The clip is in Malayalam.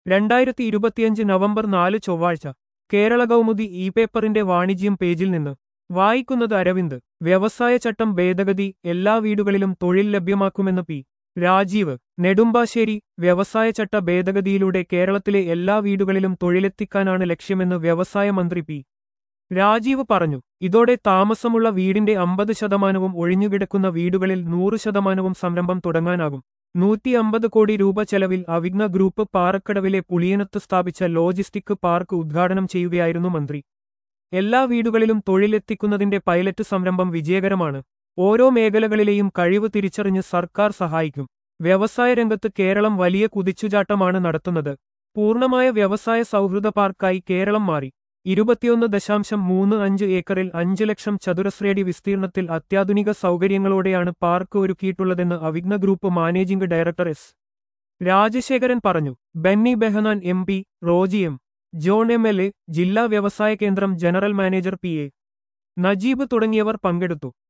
2025 നവംബർ 4 ചൊവ്വാഴ്ച കേരള കൗമുദി ഇ പേപ്പറിന്റെ വാണിജ്യം പേജിൽ നിന്ന് വായിക്കുന്നത് അരവിന്ദ്. വ്യവസായ ചട്ടം ഭേദഗതി എല്ലാ വീടുകളിലും തൊഴിൽ ലഭ്യമാക്കുമെന്ന് പി. രാജീവ്. നെടുമ്പാശ്ശേരി. വ്യവസായ ചട്ട ഭേദഗതിയിലൂടെ കേരളത്തിലെ എല്ലാ വീടുകളിലും തൊഴിലെത്തിക്കാനാണ് ലക്ഷ്യമെന്ന് വ്യവസായ മന്ത്രി പി. രാജീവ് പറഞ്ഞു. ഇതോടെ താമസമുള്ള വീടിന്റെ 50% ഒഴിഞ്ഞുകിടക്കുന്ന വീടുകളിൽ 100% സംരംഭം തുടങ്ങാനാകും. 150 കോടി രൂപ ചെലവിൽ അവിഗ്ന ഗ്രൂപ്പ് പാറക്കടവിലെ പുളിയനത്ത് സ്ഥാപിച്ച ലോജിസ്റ്റിക് പാർക്ക് ഉദ്ഘാടനം ചെയ്യുകയായിരുന്നു മന്ത്രി. എല്ലാ വീടുകളിലും തൊഴിലെത്തിക്കുന്നതിന്റെ പൈലറ്റ് സംരംഭം വിജയകരമാണ്. ഓരോ മേഖലകളിലെയും കഴിവ് തിരിച്ചറിഞ്ഞ് സർക്കാർ സഹായിക്കും. വ്യവസായ രംഗത്ത് കേരളം വലിയ കുതിച്ചുചാട്ടമാണ് നടത്തുന്നത്. പൂർണ്ണമായ വ്യവസായ സൗഹൃദ പാർക്കായി കേരളം മാറി. 21.35 ഏക്കറിൽ 5 ലക്ഷം ചതുരശ്രയടി വിസ്തീർണത്തിൽ അത്യാധുനിക സൗകര്യങ്ങളോടെയാണ് പാർക്ക് ഒരുക്കിയിട്ടുള്ളതെന്ന് Avigna group managing director S. Rajasekharan പറഞ്ഞു. Benny Behanan M P, Roji M. John MLA, ജില്ലാ വ്യവസായ കേന്ദ്രം general manager P. A. Najeeb തുടങ്ങിയവർ പങ്കെടുത്തു.